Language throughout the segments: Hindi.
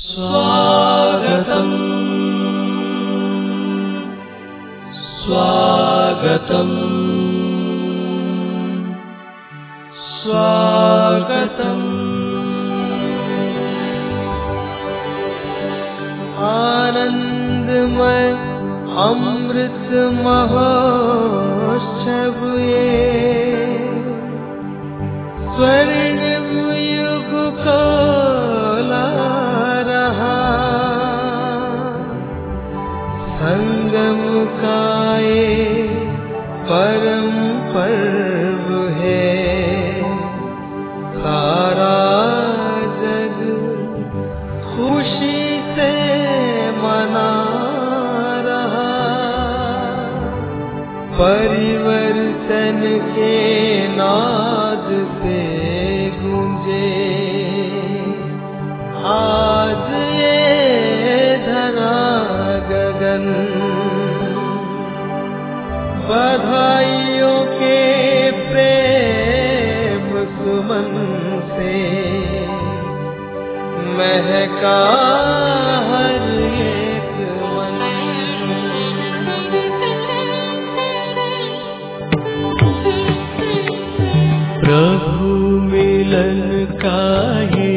स्वागतम् स्वागतम् स्वागतम्। आनंदमय अमृत महोत्सव ये स्वर्णिम युग को ला रहा, संगम का ये परम पर्व है, सारा जग खुशी से मना रहा। परिवर्तन के नाद से गूंजे आज ये धरा गगन, बधाइयों के प्रेम सुमन से महका हर एक मन। प्रभु मिलन का ये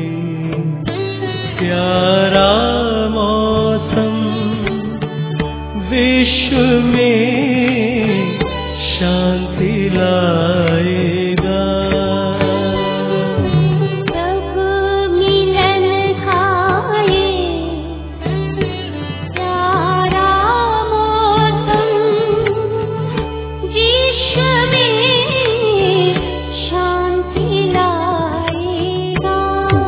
प्यारा मौसम विश्व में शांति लाएगा। प्रभु मिलन का ये प्यारा मौसम विश्व में शांति लाएगा।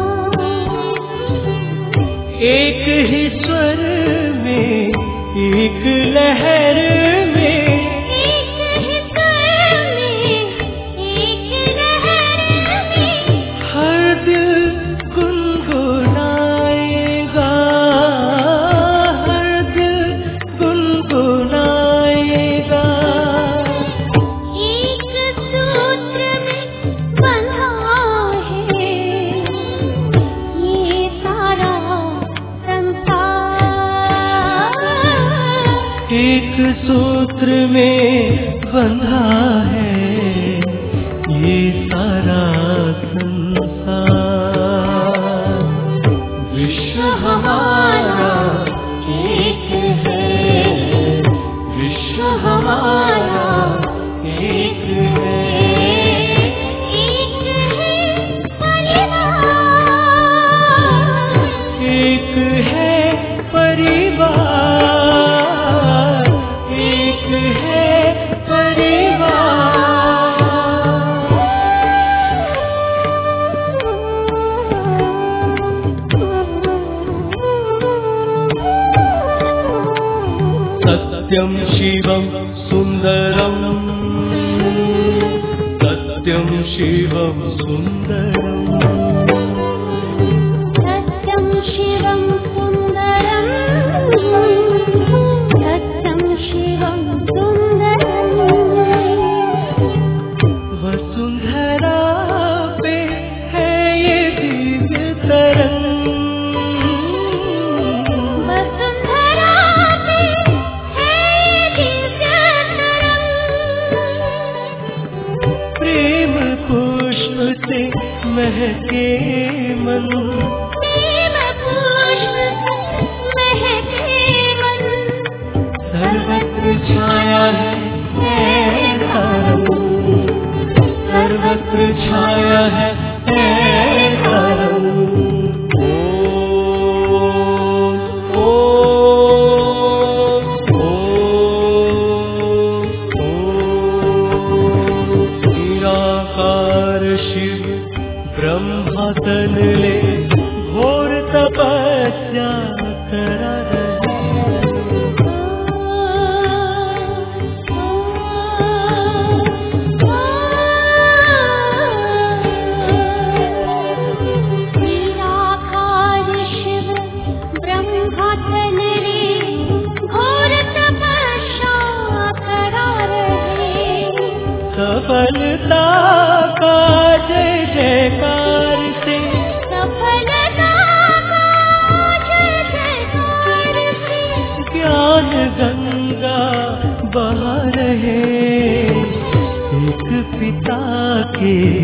एक ही स्वर में एक लहर में, एक ही स्वर में एक लहर में हर दिल गुनगुनाएगा, हर दिल गुनगुनाएगा। एक सूत्र में बंधा है ये सारा संसार। एक सूत्र में बंधा है ये सारा संसार। विश्व हमारा एक है, विश्व हमारा एक है। एक है परिवार, एक है परिवार, एक है परिवार। सत्यम शिवम सुंदरम, सत्यम शिवम सुंदरम, सत्यं शिवं सुन्दरं, सत्यं शिवं सुन्दरं। वसुंधरा पे है ये दिव्य तरंग, वसुंधरा पे है दिव्य तरंग। प्रेम पुष्प से महके मन, प्रेम पुष्प महके मन। सर्वत्र छाया है ऐसा रंग, सर्वत्र छाया है ऐसा रंग। ओम निराकार शिव ब्रह्मा तन ले घोर तपस्या करा रहे। निराकार शिव ब्रह्मा तन रे घोर तपस्या करा रहे। सफलता का जय जयकार से, सफलता का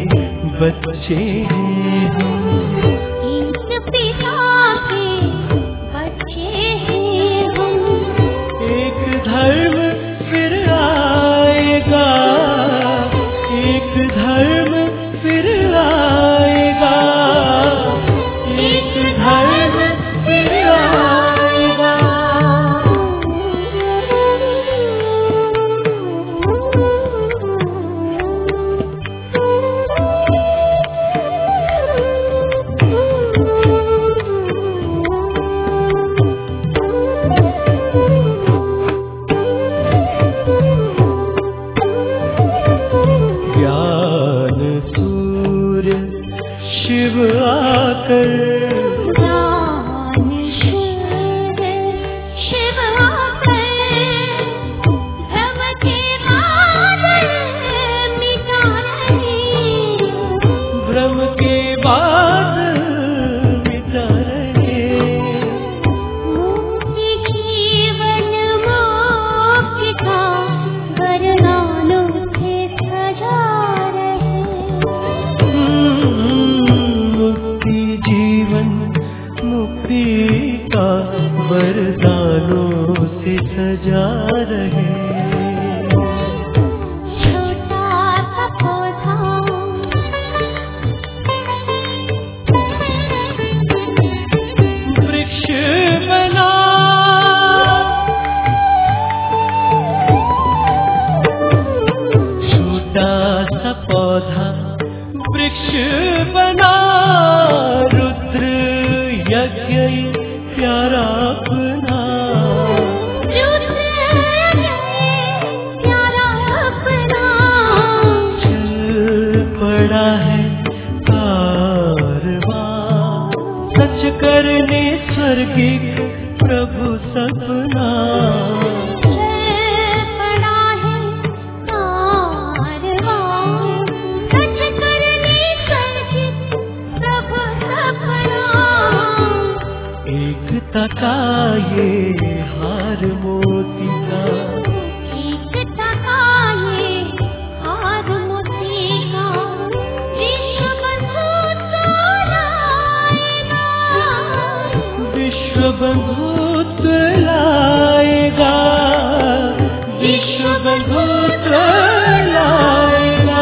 बच्चे हैं हम। एक पिता के बच्चे हैं हम। एक धर्म फिर आएगा, एक धर्म फिर आएगा, एक धर्म फिर आएगा। ज्ञान सूर्य शिव आकर, ज्ञान सूर्य शिव आकर, भ्रम के बादल मिटा रहे। भ्रम के बादल मिटा रहे। मुक्ति जीवन मोक्ष का वरदानों से सजा रहे। मुक्ति जीवन मुक्ति का वरदानों से सजा रहे। छोटा सा पौधा वृक्ष बना, छोटा सा पौधा वृक्ष बना, रुद्र यज्ञ प्यारा अपना। प्यारा अपना चल पड़ा है कारवां, सच करने स्वर्गिक प्रभु सपना। पड़ा है कारवां, सच करने स्वर्गिक प्रभु सपना। एकता का ये हार मोती का, एकता का ये हार मोती का, विश्व बंधुत्व लाएगा। विश्व बंधुत्व लाएगा, विश्व बंधुत्व लाएगा।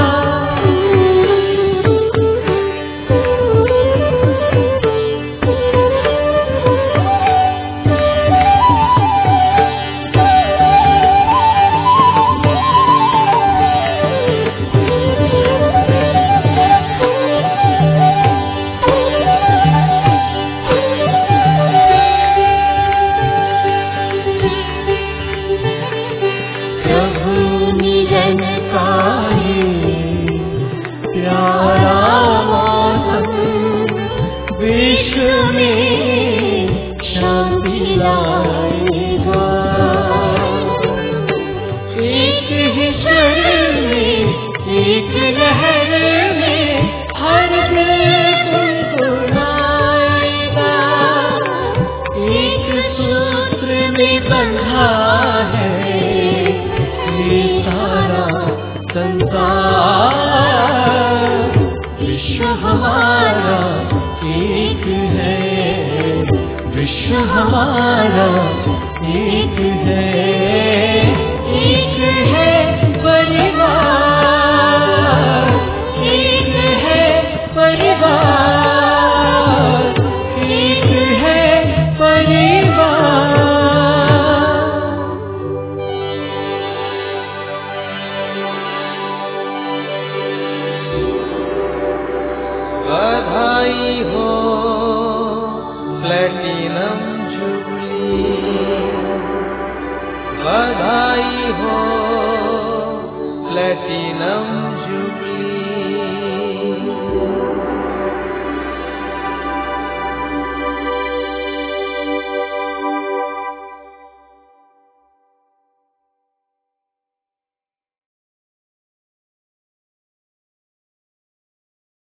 प्रभु निरंकारी प्यारा मौसम, विश्व में शांति लाएगा। एक ही स्वर में, एक लहर में हर दिल गुनगुनाएगा। एक सूत्र में बंधा है ये सारा संसार। विश्व हमारा एक है, विश्व हमारा एक